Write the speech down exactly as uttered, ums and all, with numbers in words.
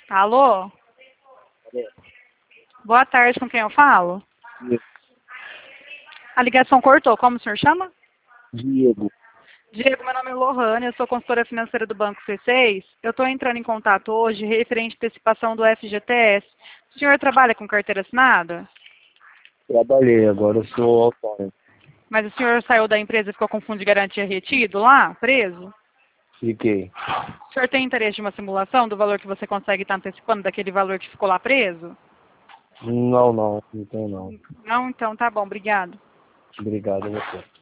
Alô? Boa tarde, com quem eu falo? A ligação cortou, como o senhor chama? Diego. Diego, meu nome é Lohane, eu sou consultora financeira do Banco C seis. Eu estou entrando em contato hoje referente à antecipação do F G T S. O senhor trabalha com carteira assinada? Trabalhei, agora eu sou autônomo. Mas o senhor saiu da empresa e ficou com fundo de garantia retido lá, preso? Fiquei. O senhor tem interesse de uma simulação do valor que você consegue estar antecipando daquele valor que ficou lá preso? Não, não, não tem não. Não? Então tá bom, obrigado. Obrigado a você.